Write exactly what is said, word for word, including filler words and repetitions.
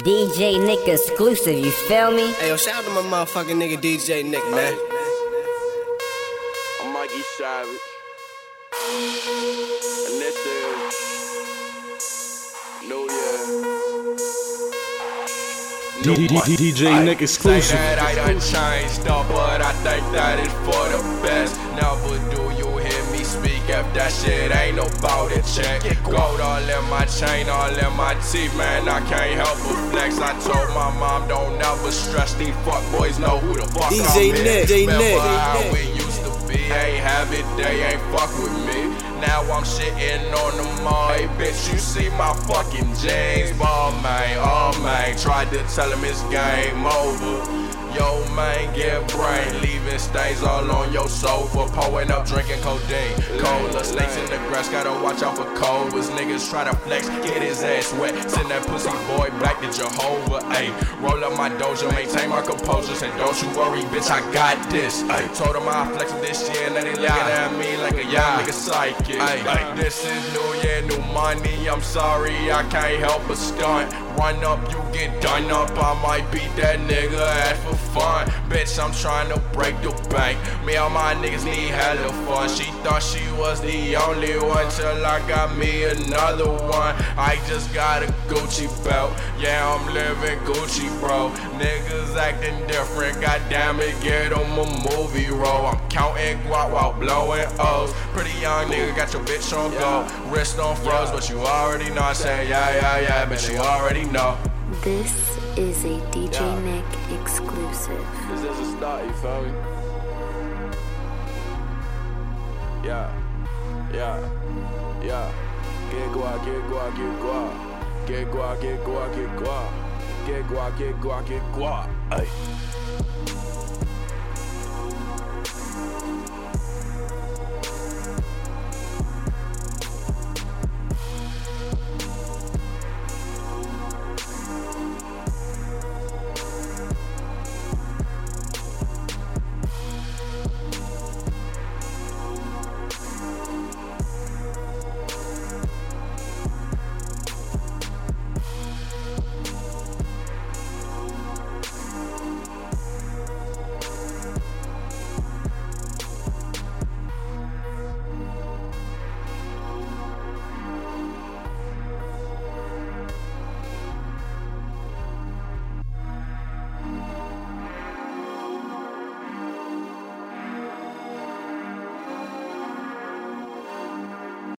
D J Nick exclusive, you feel me? Hey, yo, shout out to my motherfucking nigga D J Nick, man. I'm Mikey Savage, and this is New Year. D J Nick exclusive. Say that I done changed up, but I think that is for the best. Never do you hear me speak if that shit ain't about it. Check gold all in my chain, all in my teeth, man. I can't help but flex. I told my mom don't ever stress. These fuck boys know who the fuck D J I'm Nick, D J Nick. How we used to be, ain't have it, they ain't fuck with me. Now I'm shitting on them all. Hey bitch, you see my fucking jeans, ball man, oh man. Tried to tell him it's game over. Yo man, get brain, leaving stains all on your sofa. Pulling up, drinking codeine, cola, snakes in the grass, gotta watch out for cobras. Niggas try to flex, get his ass wet. Send that pussy boy back to Jehovah, ayy. Roll up my doja, maintain my composure. Said don't you worry, bitch, I got this, ayy. Told him I flex this shit, and they looking at me like a young nigga psychic, ayy. This is new year, new money, I'm sorry, I can't help but stunt. Run up, you get done up, I might beat that nigga ass for fun. Bitch, I'm trying to break the bank. Me and my niggas need hella fun. She thought she was the only one till I got me another one. I just got a Gucci belt. Yeah, I'm living Gucci, bro. Niggas acting different. Goddamn it, get on a movie role. I'm counting guap while blowing O's. Pretty young nigga, got your bitch on go. Wrist on froze, but you already know. I say yeah, yeah, yeah, but you already know. This is a D J yeah. Nick exclusive. This is a start, you feel me? Yeah, yeah, yeah. Get guap, get guap, get guap. Get guap, get guap, get guap. Get guap, get guap, get guap. Ay.